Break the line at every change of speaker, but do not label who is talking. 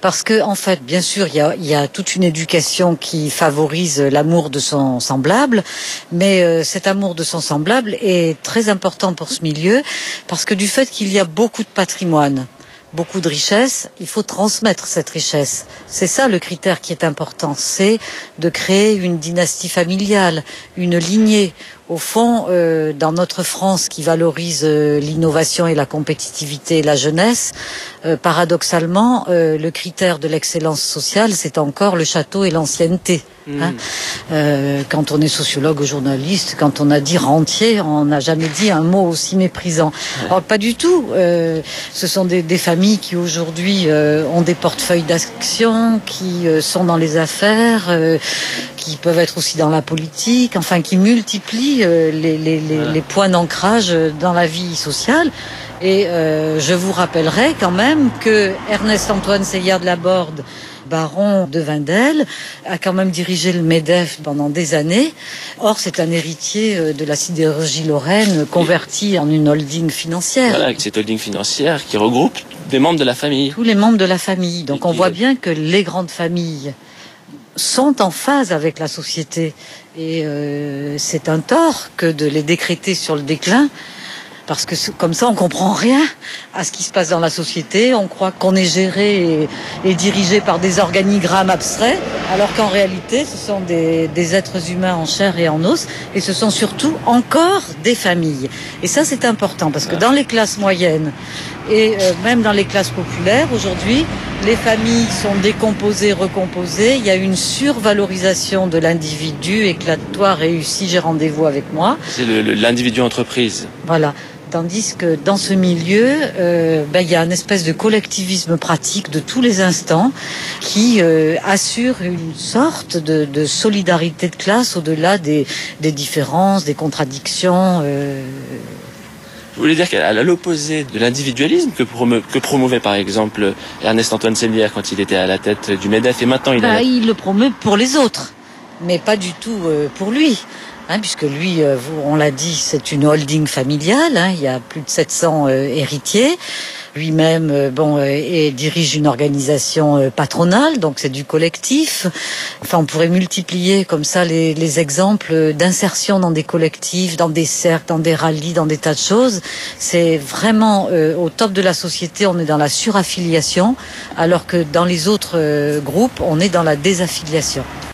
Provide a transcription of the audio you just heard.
Parce que, en fait, bien sûr, il y a toute une éducation qui favorise l'amour de son semblable, mais cet amour de son semblable est très important pour ce milieu, parce que du fait qu'il y a beaucoup de patrimoine, beaucoup de richesse, il faut transmettre cette richesse. C'est ça le critère qui est important, c'est de créer une dynastie familiale, une lignée. Au fond, dans notre France qui valorise l'innovation et la compétitivité et la jeunesse, paradoxalement, le critère de l'excellence sociale, c'est encore le château et l'ancienneté. Hein. Quand on est sociologue ou journaliste, quand on a dit rentier, on n'a jamais dit un mot aussi méprisant. Alors, pas du tout. Ce sont des familles qui aujourd'hui ont des portefeuilles d'action, qui sont dans les affaires, qui peuvent être aussi dans la politique, enfin qui multiplient les points d'ancrage dans la vie sociale. Et je vous rappellerai quand même que Ernest-Antoine Seillière de Laborde, baron de Wendel, a quand même dirigé le MEDEF pendant des années. Or, c'est un héritier de la sidérurgie lorraine convertie en une holding financière.
Voilà, cette holding financière qui regroupe des membres de la famille.
Tous les membres de la famille. Donc on voit bien que les grandes familles sont en phase avec la société. Et c'est un tort que de les décréter sur le déclin. Parce que comme ça, on comprend rien à ce qui se passe dans la société. On croit qu'on est géré et dirigé par des organigrammes abstraits, alors qu'en réalité, ce sont des êtres humains en chair et en os, et ce sont surtout encore des familles. Et ça, c'est important, parce que dans les classes moyennes et même dans les classes populaires, aujourd'hui, les familles sont décomposées, recomposées. Il y a une survalorisation de l'individu. Éclate-toi, réussis, j'ai rendez-vous avec moi.
C'est l'individu entreprise.
Voilà. Tandis que dans ce milieu, il y a une espèce de collectivisme pratique de tous les instants qui assure une sorte de solidarité de classe au-delà des différences, des contradictions.
Je voulais dire qu'à l'opposé de l'individualisme que promouvait par exemple Ernest-Antoine Seillière quand il était à la tête du MEDEF, et maintenant
il le promeut pour les autres, mais pas du tout pour lui. Puisque lui, on l'a dit, c'est une holding familiale. Il y a plus de 700 héritiers. Lui-même, dirige une organisation patronale, donc c'est du collectif. Enfin, on pourrait multiplier comme ça les exemples d'insertion dans des collectifs, dans des cercles, dans des rallyes, dans des tas de choses. C'est vraiment au top de la société, on est dans la suraffiliation, alors que dans les autres groupes, on est dans la désaffiliation.